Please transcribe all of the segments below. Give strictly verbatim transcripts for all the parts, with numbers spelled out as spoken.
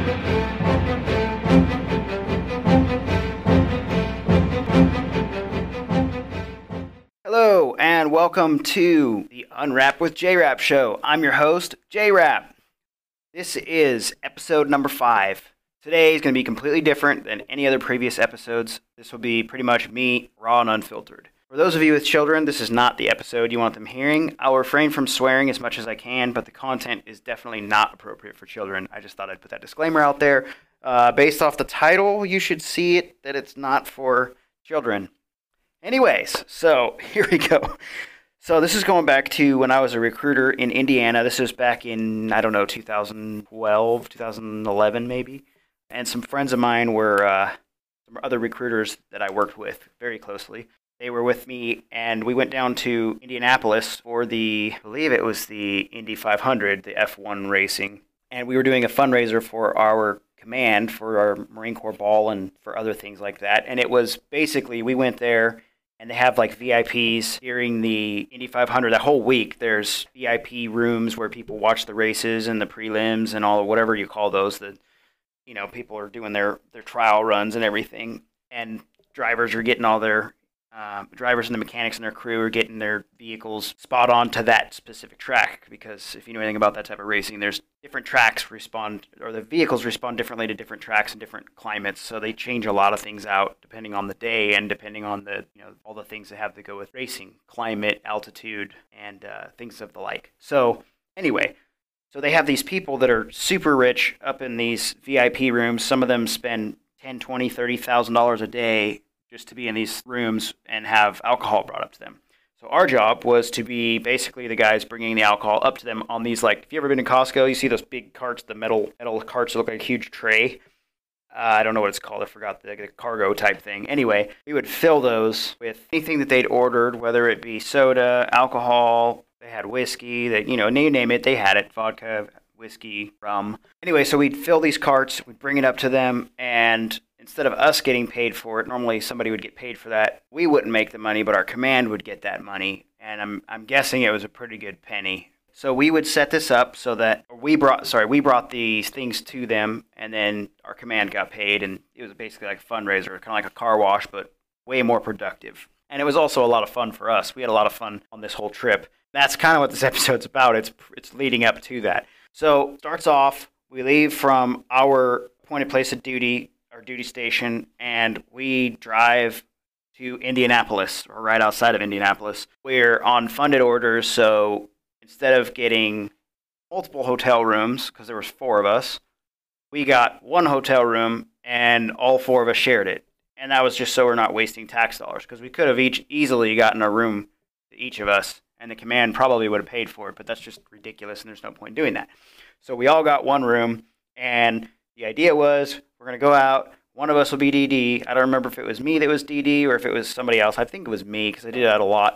Hello, and welcome to the Unwrap with J-Rap show. I'm your host, J-Rap. This is episode number five. Today is going to be completely different than any other previous episodes. This will be pretty much me, raw and unfiltered. For those of you with children, this is not the episode you want them hearing. I'll refrain from swearing as much as I can, but the content is definitely not appropriate for children. I just thought I'd put that disclaimer out there. Uh, based off the title, you should see it that it's not for children. Anyways, so here we go. So this is going back to when I was a recruiter in Indiana. This was back in, I don't know, two thousand twelve, two thousand eleven maybe. And some friends of mine were uh, some other recruiters that I worked with very closely. They were with me, and we went down to Indianapolis for the, I believe it was the Indy five hundred, the F one racing. And we were doing a fundraiser for our command, for our Marine Corps ball, and for other things like that. And it was basically, we went there, and they have like V I Ps during the Indy five hundred. That whole week, there's V I P rooms where people watch the races and the prelims and all, whatever you call those. The, you know, people are doing their, their trial runs and everything. And drivers are getting all their, um, drivers and the mechanics and their crew are getting their vehicles spot on to that specific track. Because if you know anything about that type of racing, there's different tracks respond, or the vehicles respond differently to different tracks and different climates. So they change a lot of things out depending on the day and depending on the, you know, all the things that have to go with racing, climate, altitude, and uh, things of the like. So anyway, so they have these people that are super rich up in these V I P rooms. Some of them spend ten, twenty, thirty thousand dollars a day just to be in these rooms and have alcohol brought up to them. So our job was to be basically the guys bringing the alcohol up to them on these, like, if you ever been to Costco, you see those big carts, the metal metal carts that look like a huge tray. Uh, I don't know what it's called. I forgot, the, the cargo type thing. Anyway, we would fill those with anything that they'd ordered, whether it be soda, alcohol. They had whiskey. That, you know, you name it, they had it. Vodka, whiskey, rum. Anyway, so we'd fill these carts, we'd bring it up to them, and instead of us getting paid for it, normally somebody would get paid for that. We wouldn't make the money, but our command would get that money. And I'm I'm guessing it was a pretty good penny. So we would set this up so that we brought sorry, we brought these things to them, and then our command got paid, and it was basically like a fundraiser, kind of like a car wash, but way more productive. And it was also a lot of fun for us. We had a lot of fun on this whole trip. That's kind of what this episode's about. It's it's leading up to that. So starts off, we leave from our appointed place of duty, our duty station, and we drive to Indianapolis, or right outside of Indianapolis. We're on funded orders, so instead of getting multiple hotel rooms, because there was four of us, we got one hotel room, and all four of us shared it. And that was just so we're not wasting tax dollars, because we could have each easily gotten a room to each of us, and the command probably would have paid for it, but that's just ridiculous, and there's no point in doing that. So we all got one room, and the idea was we're going to go out. One of us will be D D. I don't remember if it was me that was D D or if it was somebody else. I think it was me, because I did that a lot.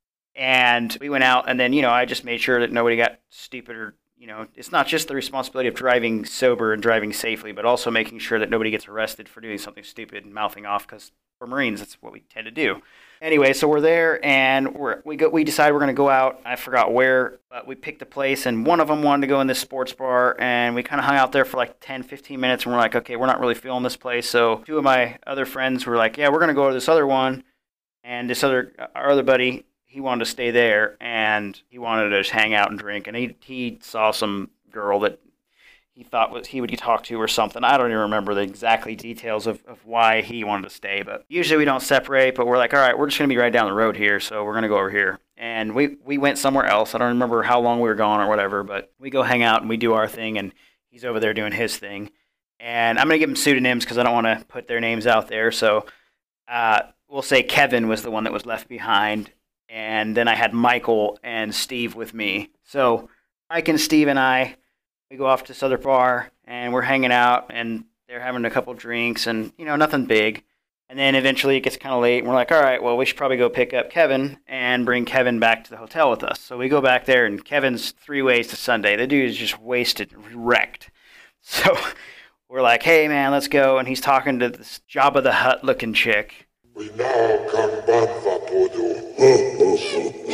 And we went out, and then, you know, I just made sure that nobody got stupid or, you know, it's not just the responsibility of driving sober and driving safely, but also making sure that nobody gets arrested for doing something stupid and mouthing off, because we're Marines, that's what we tend to do. Anyway, so we're there, and we're, we go. We decide we're going to go out. I forgot where, but we picked a place, and one of them wanted to go in this sports bar, and we kind of hung out there for like ten, fifteen minutes, and we're like, okay, we're not really feeling this place. So two of my other friends were like, yeah, we're going to go to this other one, and this other, our other buddy, he wanted to stay there, and he wanted to just hang out and drink, and he he saw some girl that he thought was he would talk to or something. I don't even remember the exactly details of, of why he wanted to stay, but usually we don't separate, but we're like, all right, we're just going to be right down the road here, so we're going to go over here. And we, we went somewhere else. I don't remember how long we were gone or whatever, but we go hang out and we do our thing, and he's over there doing his thing. And I'm going to give him pseudonyms because I don't want to put their names out there, so uh, we'll say Kevin was the one that was left behind, and then I had Michael and Steve with me. So Mike and Steve and I, we go off to this other bar, and we're hanging out, and they're having a couple drinks, and, you know, nothing big. And then eventually it gets kind of late, and we're like, all right, well, we should probably go pick up Kevin and bring Kevin back to the hotel with us. So we go back there, and Kevin's three ways to Sunday. The dude is just wasted, wrecked. So we're like, hey, man, let's go. And he's talking to this Jabba the Hutt-looking chick. We now can Vapodu.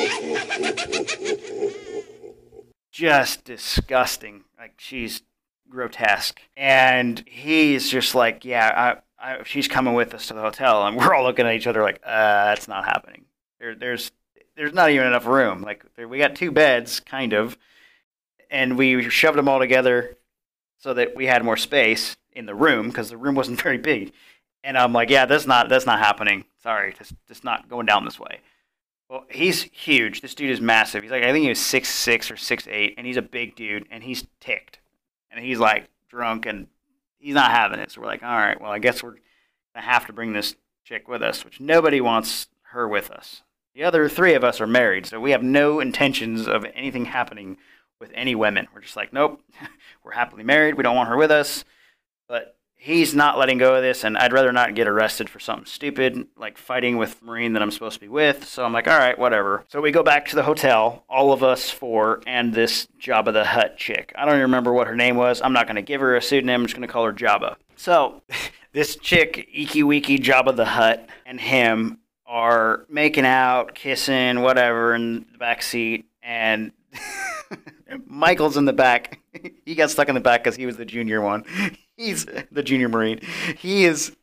Just disgusting. Like, she's grotesque. And he's just like, yeah, I, I, she's coming with us to the hotel. And we're all looking at each other like, uh, that's not happening. There, there's there's not even enough room. Like, there, we got two beds, kind of, and we shoved them all together so that we had more space in the room because the room wasn't very big. And I'm like, yeah, that's not that's not happening. Sorry, that's just not going down this way. Well, he's huge. This dude is massive. He's like, I think he was six six or six eight, and he's a big dude, and he's ticked. And he's like drunk, and he's not having it. So we're like, all right, well, I guess we're going to have to bring this chick with us, which nobody wants her with us. The other three of us are married, so we have no intentions of anything happening with any women. We're just like, nope, we're happily married. We don't want her with us. But he's not letting go of this, and I'd rather not get arrested for something stupid, like fighting with Marine that I'm supposed to be with. So I'm like, all right, whatever. So we go back to the hotel, all of us four, and this Jabba the Hutt chick. I don't even remember what her name was. I'm not going to give her a pseudonym. I'm just going to call her Jabba. So this chick, Iki Wiki Jabba the Hutt, and him are making out, kissing, whatever, in the back seat, and Michael's in the back. He got stuck in the back because he was the junior one. He's the junior Marine. He is...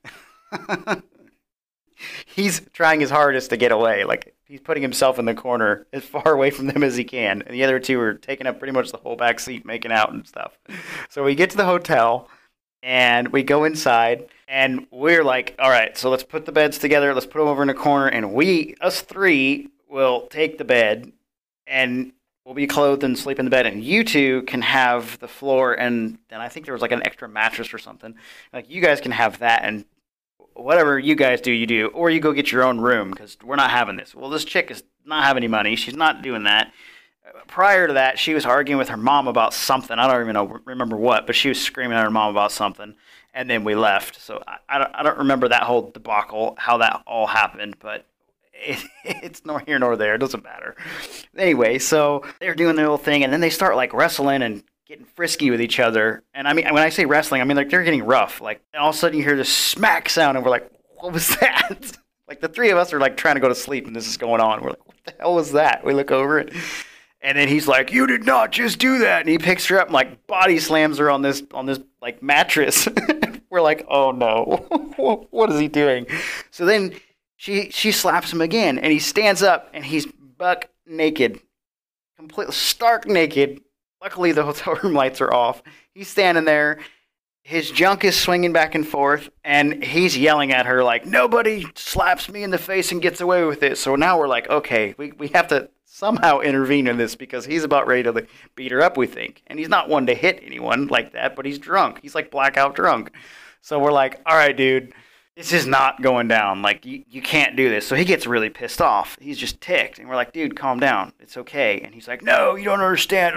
he's trying his hardest to get away. Like, he's putting himself in the corner as far away from them as he can. And the other two are taking up pretty much the whole back seat, making out and stuff. So we get to the hotel, and we go inside, and we're like, all right, so let's put the beds together. Let's put them over in a corner, and we, us three, will take the bed, and we'll be clothed and sleep in the bed, and you two can have the floor, and then I think there was like an extra mattress or something. Like, you guys can have that, and whatever you guys do, you do. Or you go get your own room, because we're not having this. Well, this chick is not having any money. She's not doing that. Prior to that, she was arguing with her mom about something. I don't even know, remember what, but she was screaming at her mom about something, and then we left. So I, I, don't, I don't remember that whole debacle, how that all happened, but it, it's nor here nor there. It doesn't matter. Anyway, so they're doing their little thing, and then they start like wrestling and getting frisky with each other. And I mean, when I say wrestling, I mean like they're getting rough. Like, and all of a sudden you hear this smack sound, and we're like, what was that? Like, the three of us are like trying to go to sleep, and this is going on. We're like, what the hell was that? We look over it, and then he's like, you did not just do that. And he picks her up and like body slams her on this on this like mattress. We're like, oh no, what is he doing? So then she she slaps him again, and he stands up, and he's buck naked, completely stark naked. Luckily, the hotel room lights are off. He's standing there. His junk is swinging back and forth, and he's yelling at her like, nobody slaps me in the face and gets away with it. So now we're like, okay, we, we have to somehow intervene in this because he's about ready to like, beat her up, we think. And he's not one to hit anyone like that, but he's drunk. He's like blackout drunk. So we're like, all right, dude, this is not going down. Like, you, you can't do this. So he gets really pissed off. He's just ticked. And we're like, dude, calm down. It's okay. And he's like, no, you don't understand.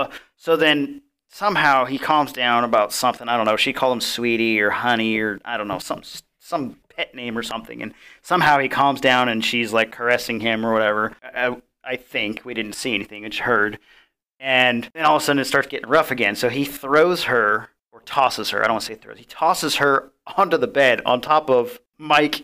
So then somehow he calms down about something. I don't know. She called him sweetie or honey or I don't know, some some pet name or something. And somehow he calms down and she's like caressing him or whatever. I, I think. We didn't see anything. We just heard. And then all of a sudden it starts getting rough again. So he throws her or tosses her. I don't want to say throws. He tosses her onto the bed on top of Mike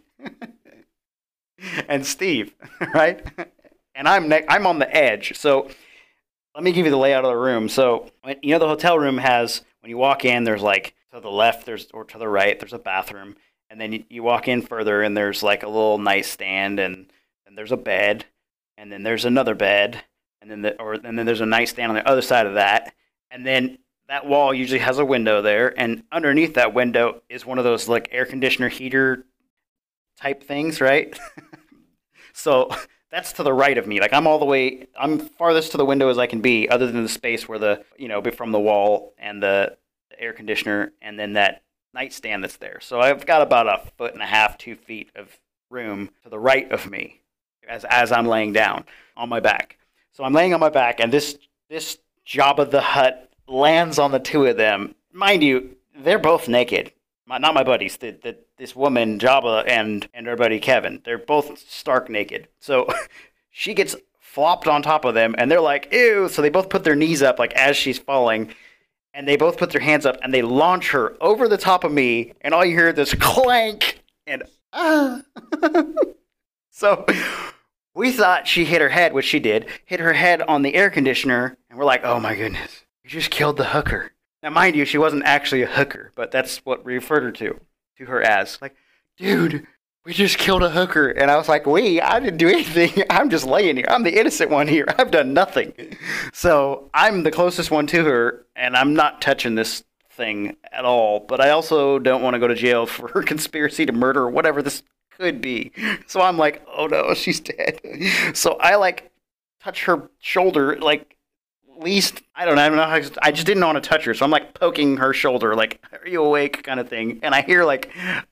and Steve, right? And I'm ne- I'm on the edge. So let me give you the layout of the room. So, you know, the hotel room has, when you walk in, there's like to the left, there's or to the right, there's a bathroom. And then you, you walk in further and there's like a little nightstand and, and there's a bed. And then there's another bed. And then the, or and then there's a nightstand on the other side of that. And then that wall usually has a window there, and underneath that window is one of those like air conditioner heater type things, right? So that's to the right of me. Like, I'm all the way, I'm farthest to the window as I can be, other than the space where the, you know, from the wall and the, the air conditioner, and then that nightstand that's there. So I've got about a foot and a half, two feet of room to the right of me as as I'm laying down on my back. So I'm laying on my back, and this this Jabba the Hutt lands on the two of them. Mind you, they're both naked. My, not my buddies. The, the, this woman, Jabba, and, and our buddy Kevin. They're both stark naked. So she gets flopped on top of them, and they're like, ew. So they both put their knees up, like, as she's falling, and they both put their hands up, and they launch her over the top of me, and all you hear is this clank, and ah. So we thought she hit her head, which she did, hit her head on the air conditioner, and we're like, oh my goodness. You just killed the hooker. Now, mind you, she wasn't actually a hooker, but that's what we referred her to, to her as. Like, dude, we just killed a hooker. And I was like, we? I didn't do anything. I'm just laying here. I'm the innocent one here. I've done nothing. So I'm the closest one to her, and I'm not touching this thing at all. But I also don't want to go to jail for her conspiracy to murder or whatever this could be. So I'm like, oh no, she's dead. So I like touch her shoulder, like, at least, I don't know, I don't know how, I just didn't want to touch her, so I'm like poking her shoulder, like, are you awake, kind of thing, and I hear like,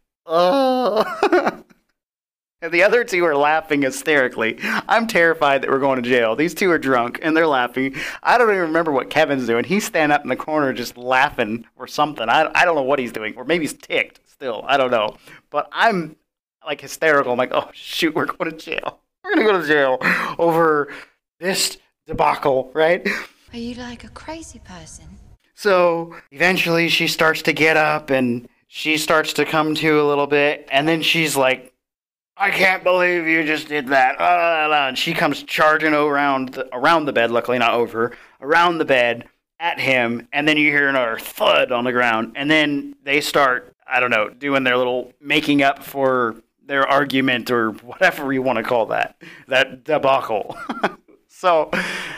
oh, and the other two are laughing hysterically. I'm terrified that we're going to jail. These two are drunk, and they're laughing. I don't even remember what Kevin's doing. He's standing up in the corner just laughing or something. I, I don't know what he's doing, or maybe he's ticked still, I don't know, but I'm like hysterical. I'm like, oh shoot, we're going to jail. We're going to go to jail over this debacle, right? Are you like a crazy person? So eventually she starts to get up and she starts to come to a little bit, and then she's like, I can't believe you just did that. Uh, and she comes charging around the, around the bed, luckily not over, around the bed at him, and then you hear another thud on the ground, and then they start, I don't know, doing their little making up for their argument or whatever you want to call that, that debacle. So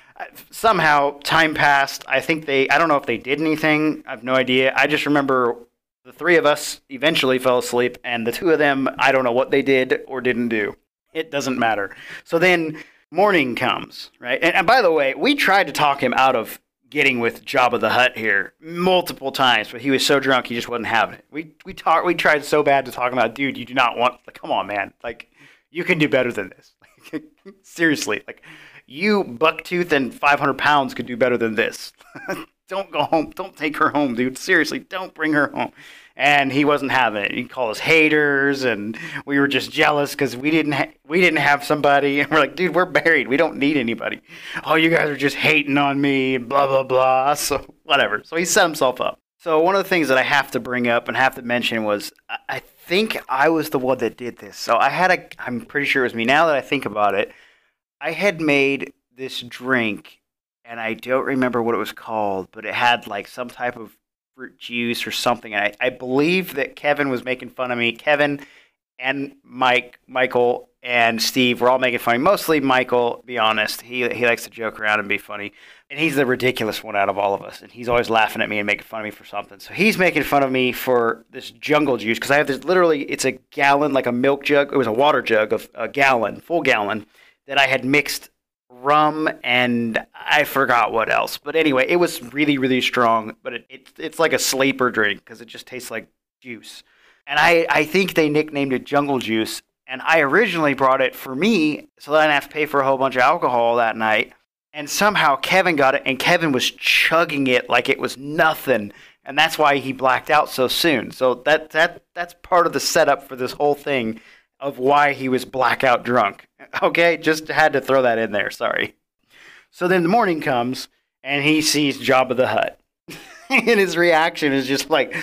somehow time passed. I think they, I don't know if they did anything. I have no idea. I just remember the three of us eventually fell asleep, and the two of them, I don't know what they did or didn't do. It doesn't matter. So then morning comes, right? And, and by the way, we tried to talk him out of getting with Jabba the Hutt here multiple times, but he was so drunk he just wasn't having it. We we talked. We tried so bad to talk him out. Dude, you do not want. Like, come on, man. Like, you can do better than this. Seriously, like. You, bucktooth and five hundred pounds, could do better than this. Don't go home. Don't take her home, dude. Seriously, don't bring her home. And he wasn't having it. He called us haters, and we were just jealous because we didn't ha- we didn't have somebody. And we're like, dude, we're married. We don't need anybody. Oh, you guys are just hating on me, blah, blah, blah. So whatever. So he set himself up. So one of the things that I have to bring up and have to mention was I think I was the one that did this. So I had a, I'm pretty sure it was me. Now that I think about it, I had made this drink, and I don't remember what it was called, but it had like some type of fruit juice or something. And I, I believe that Kevin was making fun of me. Kevin and Mike, Michael and Steve were all making fun of me. Mostly Michael, to be honest. He he likes to joke around and be funny. And he's the ridiculous one out of all of us. And he's always laughing at me and making fun of me for something. So he's making fun of me for this jungle juice, because I have this, literally, it's a gallon, like a milk jug. It was a water jug of a gallon, full gallon, that I had mixed rum and I forgot what else. But anyway, it was really, really strong. But it, it it's like a sleeper drink because it just tastes like juice. And I, I think they nicknamed it Jungle Juice. And I originally brought it for me so that I didn't have to pay for a whole bunch of alcohol that night. And somehow Kevin got it, and Kevin was chugging it like it was nothing. And that's why he blacked out so soon. So that that that's part of the setup for this whole thing of why he was blackout drunk. Okay, just had to throw that in there, sorry. So then the morning comes, and he sees Jabba the Hutt. And his reaction is just like,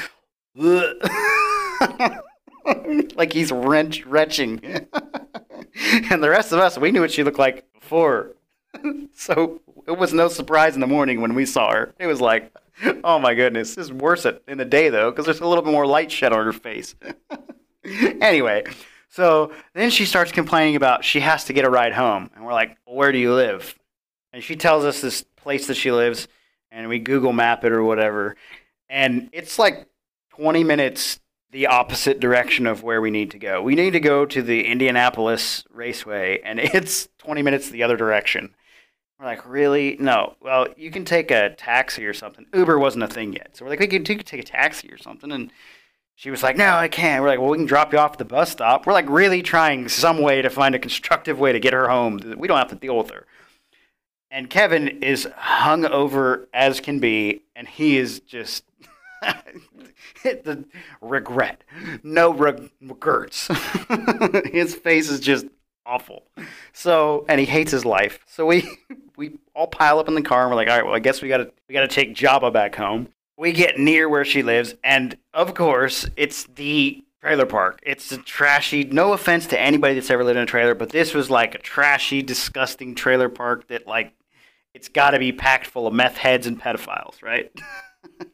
like he's wrench, retching. And the rest of us, we knew what she looked like before. So it was no surprise in the morning when we saw her. It was like, oh my goodness. This is worse in the day, though, because there's a little bit more light shed on her face. Anyway. So then she starts complaining about she has to get a ride home. And we're like, well, where do you live? And she tells us this place that she lives, and we Google map it or whatever. And it's like twenty minutes the opposite direction of where we need to go. We need to go to the Indianapolis Raceway, and it's twenty minutes the other direction. We're like, really? No. Well, you can take a taxi or something. Uber wasn't a thing yet. So we're like, we could, we could take a taxi or something. And she was like, no, I can't. We're like, well, we can drop you off at the bus stop. We're like really trying some way to find a constructive way to get her home. We don't have to deal with her. And Kevin is hung over as can be, and he is just the regret. No regrets. His face is just awful. So, and he hates his life. So we we all pile up in the car, and we're like, all right, well, I guess we gotta we gotta take Jabba back home. We get near where she lives, and of course, it's the trailer park. It's a trashy, no offense to anybody that's ever lived in a trailer, but this was like a trashy, disgusting trailer park that, like, it's got to be packed full of meth heads and pedophiles, right?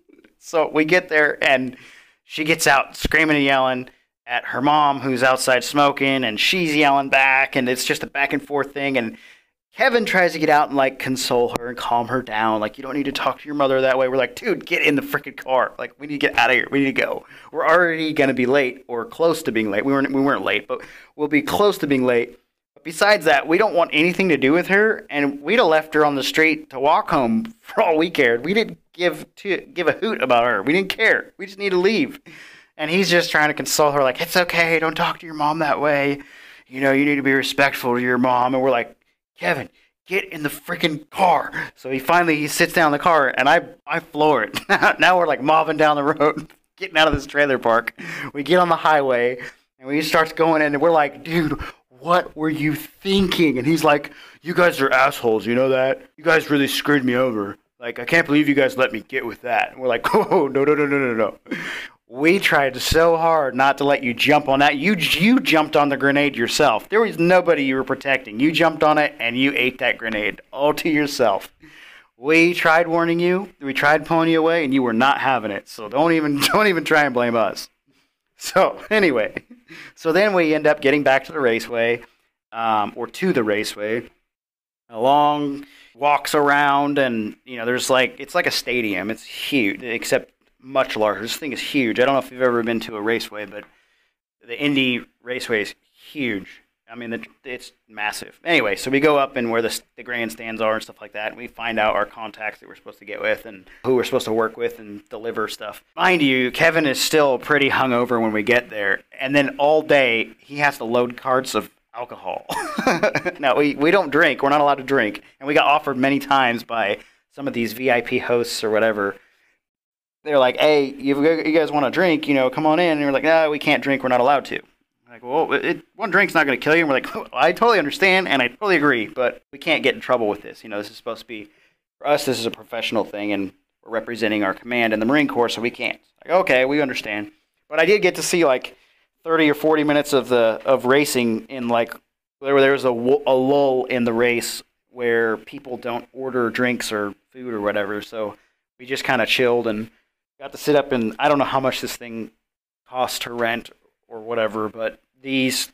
So we get there, and she gets out screaming and yelling at her mom, who's outside smoking, and she's yelling back, and it's just a back and forth thing. And Kevin tries to get out and like console her and calm her down. Like, you don't need to talk to your mother that way. We're like, dude, get in the freaking car. Like, we need to get out of here. We need to go. We're already gonna be late or close to being late. We weren't we weren't late, but we'll be close to being late. But besides that, we don't want anything to do with her, and we'd have left her on the street to walk home for all we cared. We didn't give to give a hoot about her. We didn't care. We just need to leave. And he's just trying to console her, like, it's okay, don't talk to your mom that way. You know, you need to be respectful to your mom. And we're like, Kevin, get in the freaking car. So he finally he sits down in the car, and I I floor it. Now we're like mobbing down the road, getting out of this trailer park. We get on the highway, and we start going in, and we're like, dude, what were you thinking? And he's like, you guys are assholes, you know that? You guys really screwed me over. Like, I can't believe you guys let me get with that. And we're like, oh, no, no, no, no, no, no. We tried so hard not to let you jump on that. You you jumped on the grenade yourself. There was nobody you were protecting. You jumped on it, and you ate that grenade all to yourself. We tried warning you. We tried pulling you away, and you were not having it. So don't even don't even try and blame us. So anyway, so then we end up getting back to the raceway, um, or to the raceway. A long walks around, and you know, there's like it's like a stadium. It's huge, except much larger. This thing is huge. I don't know if you've ever been to a raceway, but the Indy Raceway is huge. I mean, the, it's massive. Anyway, so we go up and where the, the grandstands are and stuff like that, and we find out our contacts that we're supposed to get with and who we're supposed to work with and deliver stuff. Mind you, Kevin is still pretty hungover when we get there, and then all day he has to load carts of alcohol. Now, we, we don't drink. We're not allowed to drink, and we got offered many times by some of these V I P hosts or whatever. They're like, hey, you, you guys want to drink, you know, come on in. And we're like, no, we can't drink. We're not allowed to. I'm like, well, it, one drink's not going to kill you. And we're like, oh, I totally understand, and I totally agree, but we can't get in trouble with this. You know, this is supposed to be, for us, this is a professional thing, and we're representing our command in the Marine Corps, so we can't. Like, okay, we understand. But I did get to see, like, thirty or forty minutes of the of racing in, like, there, there was a, a lull in the race where people don't order drinks or food or whatever, so we just kind of chilled and got to sit up, and I don't know how much this thing cost to rent or whatever, but these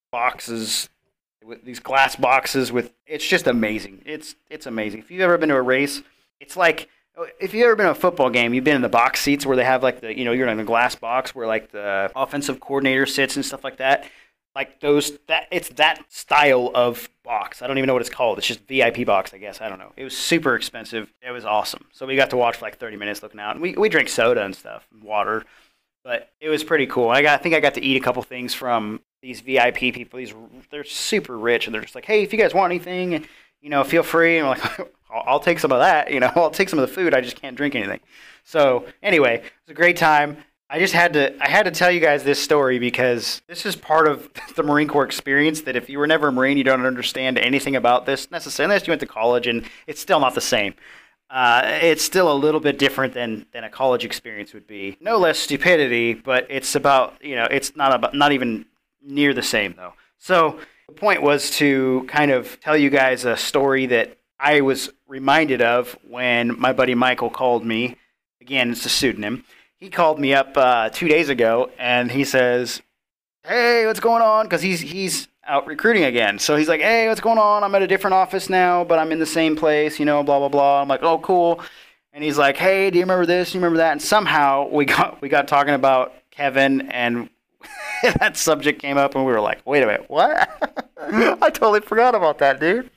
boxes, these glass boxes with, it's just amazing. It's it's amazing. If you've ever been to a race, it's like, if you've ever been to a football game, you've been in the box seats where they have like the, you know, you're in a glass box where like the offensive coordinator sits and stuff like that. Like those, that it's that style of box. I don't even know what it's called. It's just V I P box, I guess. I don't know. It was super expensive. It was awesome. So we got to watch for like thirty minutes looking out. And we, we drink soda and stuff, and water. But it was pretty cool. I got I think I got to eat a couple things from these V I P people. These They're super rich, and they're just like, hey, if you guys want anything, you know, feel free. And I'm like, I'll, I'll take some of that. You know, I'll take some of the food. I just can't drink anything. So anyway, it was a great time. I just had to I had to tell you guys this story because this is part of the Marine Corps experience that if you were never a Marine, you don't understand anything about this necessarily, unless you went to college, and it's still not the same. Uh, it's still a little bit different than, than a college experience would be. No less stupidity, but it's about, you know, it's not about not even near the same, though. So the point was to kind of tell you guys a story that I was reminded of when my buddy Michael called me. Again, it's a pseudonym. He called me up uh, two days ago, and he says, hey, what's going on? Because he's he's out recruiting again. So he's like, hey, what's going on? I'm at a different office now, but I'm in the same place, you know, blah, blah, blah. I'm like, oh, cool. And he's like, hey, do you remember this? Do you remember that? And somehow we got we got talking about Kevin, and that subject came up, and we were like, wait a minute, what? I totally forgot about that, dude.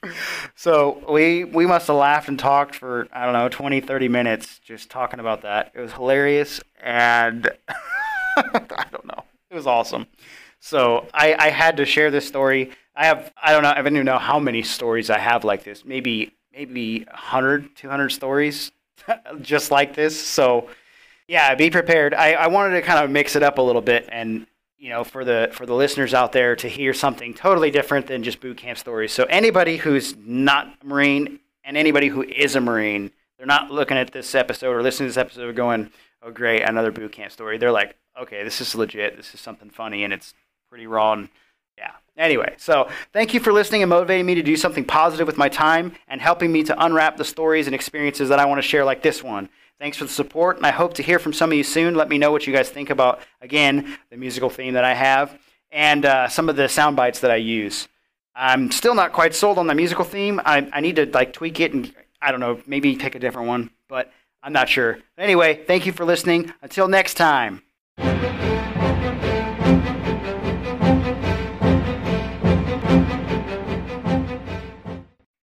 So we we must have laughed and talked for, I don't know, twenty, thirty minutes just talking about that. It was hilarious, and I don't know. It was awesome. So I, I had to share this story. I have, I don't know, I don't even know how many stories I have like this. Maybe, maybe one hundred, two hundred stories just like this. So yeah, be prepared. I, I wanted to kind of mix it up a little bit, and you know, for the for the listeners out there to hear something totally different than just boot camp stories. So anybody who's not a Marine and anybody who is a Marine, they're not looking at this episode or listening to this episode going, oh great, another boot camp story. They're like, okay, this is legit. This is something funny, and it's pretty raw. And yeah. Anyway, so thank you for listening and motivating me to do something positive with my time and helping me to unwrap the stories and experiences that I want to share like this one. Thanks for the support, and I hope to hear from some of you soon. Let me know what you guys think about, again, the musical theme that I have and uh, some of the sound bites that I use. I'm still not quite sold on the musical theme. I, I need to like tweak it and, I don't know, maybe pick a different one, but I'm not sure. Anyway, thank you for listening. Until next time.